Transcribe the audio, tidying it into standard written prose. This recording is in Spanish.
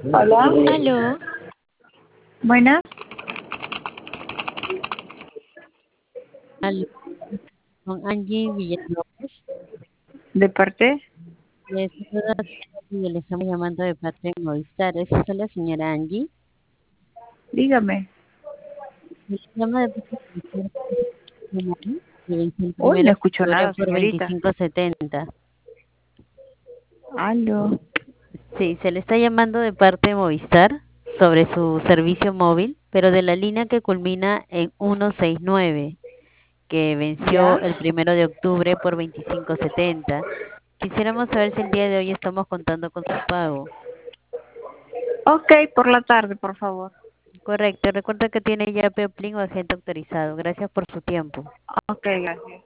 Hola, Aló, buenas. aló, con Angie Villalobos. ¿De parte? Les saluda y le estamos llamando de parte de Movistar. ¿Es usted la señora Angie? Dígame. Le llama de parte de Movistar que venció el Uy, primero no de escucho octubre nada, por señorita. 25.70. Aló. Sí, se le está llamando de parte de Movistar sobre su servicio móvil, pero de la línea que culmina en 169, que venció ¿Ya? el primero de octubre por 25.70. Quisiéramos saber si el día de hoy estamos contando con su pago. Ok, por la tarde, por favor. Correcto. Recuerda que tiene ya Peoplin o agente autorizado. Gracias por su tiempo. Ok, gracias.